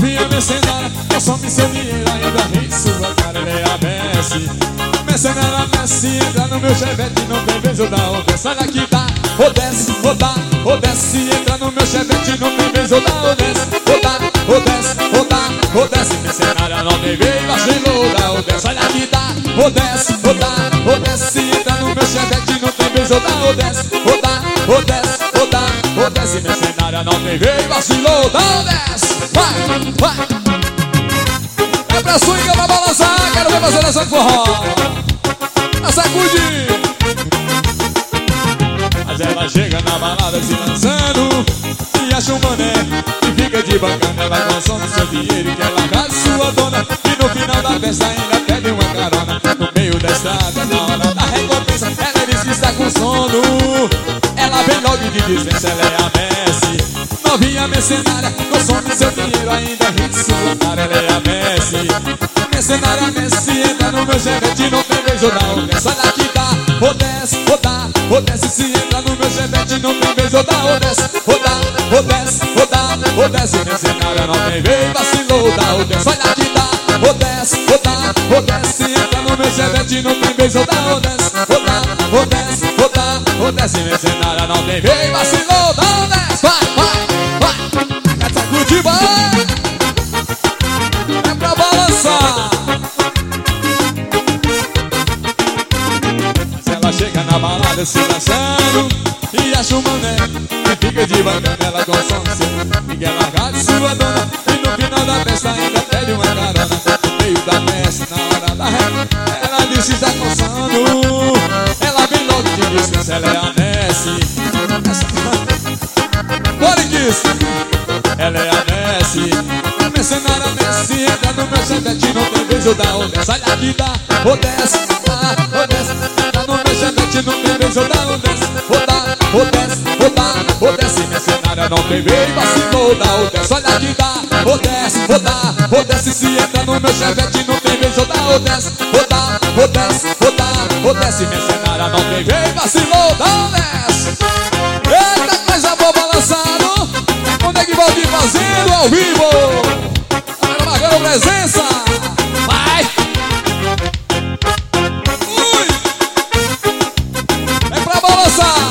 Novinha mercenária, consome seu dinheiro, ainda ri sua cara, ele é a Messi. Mercenária, Messi, entra no meu chevette, não tem vez eu dar onda. Sai daqui, dá, ou desce, ou dá, ou desce. Entra no meu chevette, não tem vez eu dar, ou desce, ou dá, ou desce, ou dá, ou desce. Mercenária, não tem vez, vacilou, dá, ou desce. Sai daqui, dá, ou desce, ou dá, ou desce. Entra no meu chevette, não tem vez eu dar, ou desce, ou dá, ou desce, ou dá, ou desce. Mercenária, não tem vez, vacilou, dá, ou desce. Vai, vai. É pra swing, é pra balançar, quero ver você dançando forró. A sacudir. Mas ela chega na balada se lançando e acha um mané que fica de bacana. Ela consome seu dinheiro e quer largar sua dona. E no final da festa ainda pede uma carona. No meio da estrada, na hora da recompensa, ela diz que está com sono. Ela vem logo de dispensa, ela é a Messi. Novinha mercenária, consome seu dinheiro, ainda ri de sua cara, ela é a Messi. Mercenária, Messi, entra no meu chevette, não tem vez ou dá, ou desce. Sai daqui, dá, ou desce, ou dá, ou desce. Se entra no meu chevette, não tem vez ou dá, ou desce, ou dá, ou desce, ou dá, ou desce. Mercenária, não tem vez, vacilou, dá, ou desce. Sai daqui, dá, ou desce, ou dá, ou desce. Se entra no meu chevette, não tem vez ou dá, ou desce, ou dá, ou desce, ou dá, ou desce. Mercenária, não tem vez, vacilou, dá, ou desce. Vai, vai, vai. Essa curtiba é pra balançar. Se ela chega na balada se lançando e acha um mané que fica de bacana, ela consome seu e quer largar de sua dona. E no final da festa ainda pede uma carona. No meio da festa, na hora da reta, ela diz que está com sono. Ela vem logo de dispensa, ela é a Messi. Bora Kiss! Ela é a Messi. Mercenária, Messi, entra no meu chevette, não tem vez eu dar, ou desce. Sai daqui, dá, ou desce, dá, ou desce. Entra no meu chevette, não tem vez eu dar, ou desce, ou dá, ou desce, ou dá, ou desce. Mercenária, não tem vez, vacilou, dá, ou desce. Sai daqui, dá, ou desce, ou dá, ou desce. Se entra no meu chevette, não tem vez eu dar, ou desce, ou dá, ou desce, ou dá, ou desce. Mercenária, não tem vez, vacilou, dá, ou desce. Eita, coisa boa balançado. Onde é que vai vir fazendo ao vivo? Agora marcando presença. Vai. Ui. É pra balançar.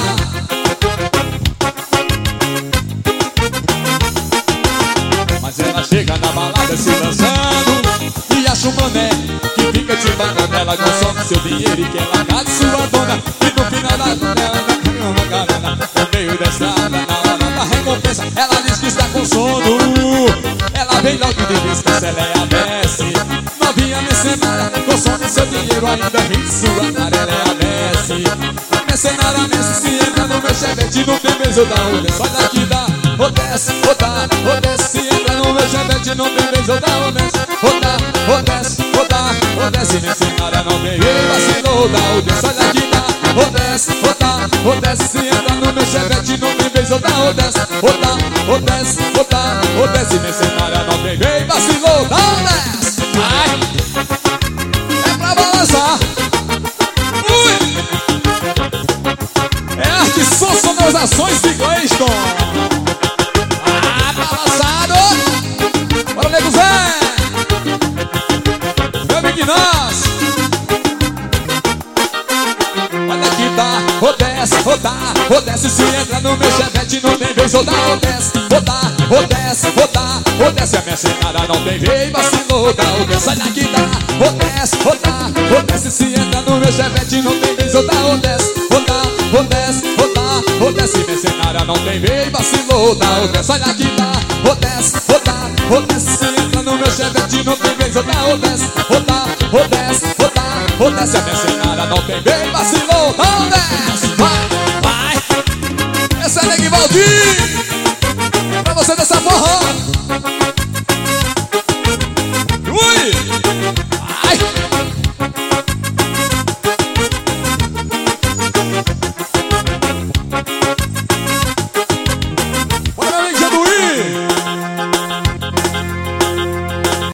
Mas ela chega na balada se lançando e acha um mané que fica te bacana. Ela consome seu dinheiro e quer largar de sua dona. E no final da dona ela tem uma carona. No meio da estrada, na hora da recompensa, ela diz que está com sono. Ela vem logo de dispensa, ela é a Messi. Novinha mercenária, consome seu dinheiro, ainda ri de sua cara, ela é a Messi. Mercenária, Messi, se entra no meu chevette, não tem vez eu dar, ou desce. Sai daqui, dá, ou desce, ou dá, ou desce. Se entra no meu chevette, não tem vez eu dar, ou desce, ou dá, ou desce, ou dá, ou desce. Mercenária, não tem vez, vacilou, dá, ou desce. Sai daqui, dá, ou desce, ou dá, ou desce. Se entra no meu chevette, não tem vez eu dar, ou desce, ou dá, ou desce, ou dá, ou desce. Mercenária, não tem vez, vacilou, dá, ou desce. Vai. É pra balançar. Ui. É arte som, sonorizações de Gleiston. Ah, balançado. Bora, nego Zé. Meu amigo nós. Olha aqui, dá, ou desce, ou dá, ou desce. Se entra no meu chevette, não tem vez, ou dá, ou desce, ou dá, ou desce, ou dá, ou desce. A mercenária não tem vez, vacilou, dá, ou desce. Sai daqui, dá, ou desce, ou dá, ou desce. Se entra no meu chevette, não tem vez, ou dá, ou desce, ou dá, ou desce, ou dá, ou desce. Mercenária não tem vez, vacilou, dá, ou desce. Sai daqui, dá, ou desce, ou dá, ou desce. Se entra no meu chevette, não tem vez, ou dá, ou desce, ou dá, ou desce, ou dá, ou desce. A mercenária não tem vez, vacilou, dá, ou desce. Vai, vai. Essa é Neguinho Valdir.